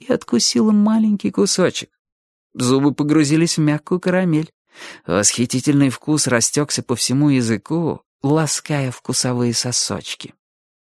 и откусила маленький кусочек. Зубы погрузились в мягкую карамель. Восхитительный вкус растекся по всему языку, лаская вкусовые сосочки.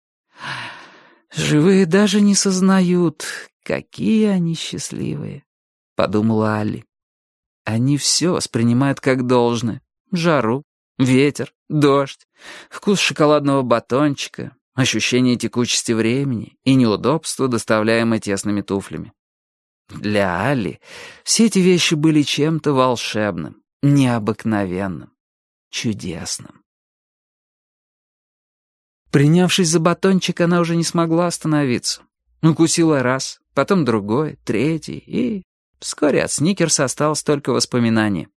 «Живые даже не сознают, какие они счастливые», — подумала Алли. «Они все воспринимают как должное. Жару, ветер, дождь, вкус шоколадного батончика, ощущение текучести времени и неудобства, доставляемое тесными туфлями. Для Алли все эти вещи были чем-то волшебным, необыкновенным, чудесным». Принявшись за батончик, она уже не смогла остановиться. Укусила раз, потом другой, третий, и вскоре от сникерса осталось только воспоминание.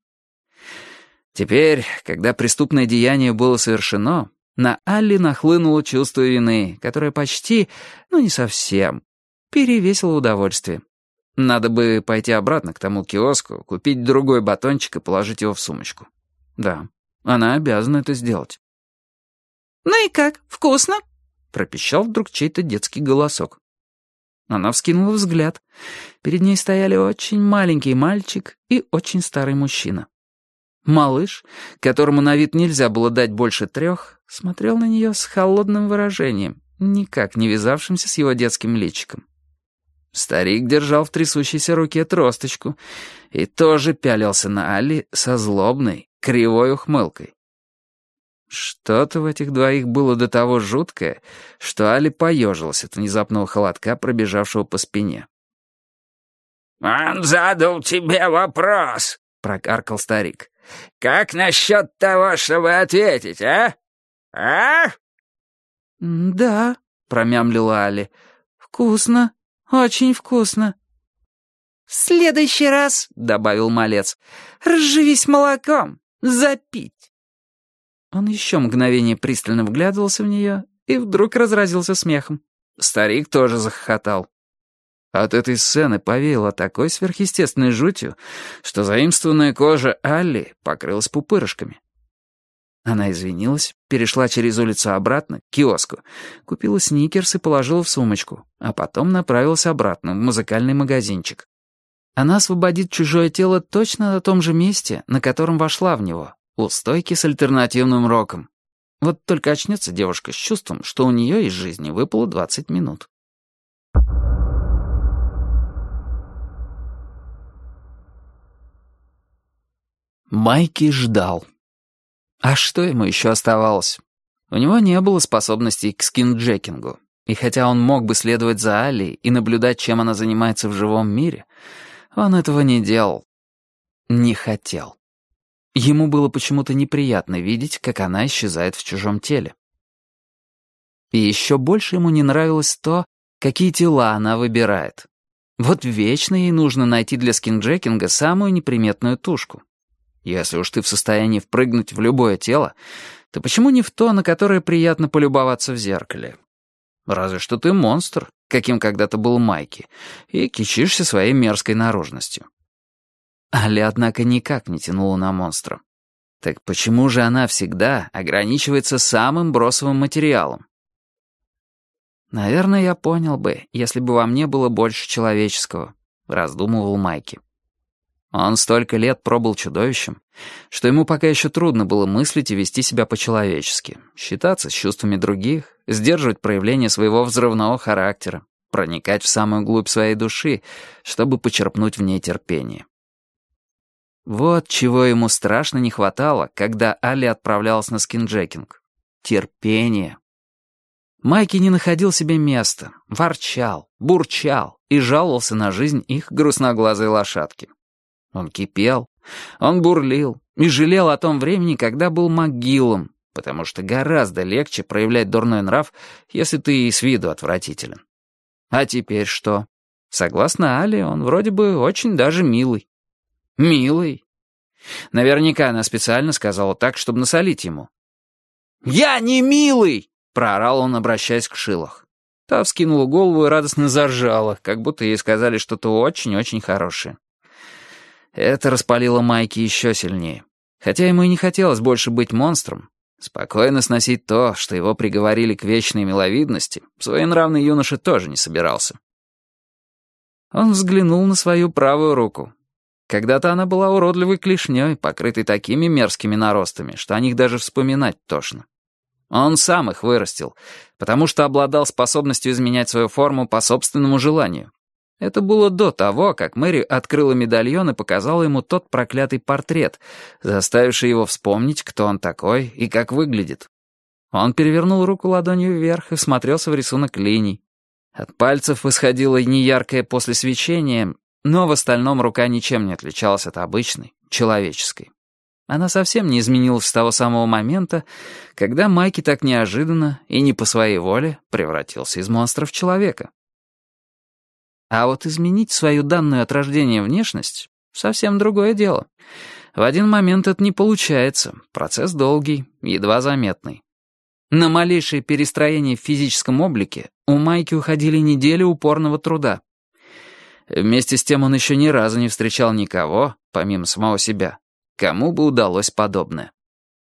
Теперь, когда преступное деяние было совершено, на Алли нахлынуло чувство вины, которое почти, но не совсем, перевесило удовольствие. Надо бы пойти обратно к тому киоску, купить другой батончик и положить его в сумочку. Да, она обязана это сделать. «Ну и как, вкусно?» — пропищал вдруг чей-то детский голосок. Она вскинула взгляд. Перед ней стояли очень маленький мальчик и очень старый мужчина. Малыш, которому на вид нельзя было дать больше 3, смотрел на нее с холодным выражением, никак не вязавшимся с его детским личиком. Старик держал в трясущейся руке тросточку и тоже пялился на Алли со злобной, кривой ухмылкой. Что-то в этих двоих было до того жуткое, что Алли поежилась от внезапного холодка, пробежавшего по спине. «Он задал тебе вопрос», — прокаркал старик. «Как насчет того, чтобы ответить, а? А?» «Да», — промямлила Алли. «Вкусно, очень вкусно». «В следующий раз», — добавил малец, — «разживись молоком, запить». Он еще мгновение пристально вглядывался в нее и вдруг разразился смехом. Старик тоже захохотал. От этой сцены повеяло такой сверхъестественной жутью, что заимствованная кожа Алли покрылась пупырышками. Она извинилась, перешла через улицу обратно, к киоску, купила сникерс и положила в сумочку, а потом направилась обратно в музыкальный магазинчик. Она освободит чужое тело точно на том же месте, на котором вошла в него, у стойки с альтернативным роком. Вот только очнется девушка с чувством, что у нее из жизни выпало 20 минут. Майки ждал. А что ему еще оставалось? У него не было способностей к скинджекингу, и хотя он мог бы следовать за Аллей и наблюдать, чем она занимается в живом мире, он этого не делал. Не хотел. Ему было почему-то неприятно видеть, как она исчезает в чужом теле. И еще больше ему не нравилось то, какие тела она выбирает. Вот вечно ей нужно найти для скинджекинга самую неприметную тушку. Если уж ты в состоянии впрыгнуть в любое тело, то почему не в то, на которое приятно полюбоваться в зеркале? Разве что ты монстр, каким когда-то был Майки, и кичишься своей мерзкой наружностью. Али, однако, никак не тянула на монстра. Так почему же она всегда ограничивается самым бросовым материалом? «Наверное, я понял бы, если бы во мне было больше человеческого», — раздумывал Майки. Он столько лет пробыл чудовищем, что ему пока еще трудно было мыслить и вести себя по-человечески, считаться с чувствами других, сдерживать проявление своего взрывного характера, проникать в самую глубь своей души, чтобы почерпнуть в ней терпение. Вот чего ему страшно не хватало, когда Алли отправлялась на скинджекинг. Терпение. Майки не находил себе места, ворчал, бурчал и жаловался на жизнь их грустноглазой лошадки. Он кипел, он бурлил и жалел о том времени, когда был могилом, потому что гораздо легче проявлять дурной нрав, если ты и с виду отвратителен. А теперь что? Согласно Алле, он вроде бы очень даже милый. Милый. Наверняка она специально сказала так, чтобы насолить ему. «Я не милый!» — проорал он, обращаясь к Шилах. Та вскинула голову и радостно заржала, как будто ей сказали что-то очень-очень хорошее. Это распалило Майки еще сильнее. Хотя ему и не хотелось больше быть монстром, спокойно сносить то, что его приговорили к вечной миловидности, своенравный юноша тоже не собирался. Он взглянул на свою правую руку. Когда-то она была уродливой клешней, покрытой такими мерзкими наростами, что о них даже вспоминать тошно. Он сам их вырастил, потому что обладал способностью изменять свою форму по собственному желанию. Это было до того, как Мэри открыла медальон и показала ему тот проклятый портрет, заставивший его вспомнить, кто он такой и как выглядит. Он перевернул руку ладонью вверх и всмотрелся в рисунок линий. От пальцев исходило неяркое после свечения, но в остальном рука ничем не отличалась от обычной, человеческой. Она совсем не изменилась с того самого момента, когда Майки так неожиданно и не по своей воле превратился из монстра в человека. А вот изменить свою данную от рождения внешность — совсем другое дело. В один момент это не получается, процесс долгий, едва заметный. На малейшее перестроение в физическом облике у Майки уходили недели упорного труда. Вместе с тем он еще ни разу не встречал никого, помимо самого себя, кому бы удалось подобное.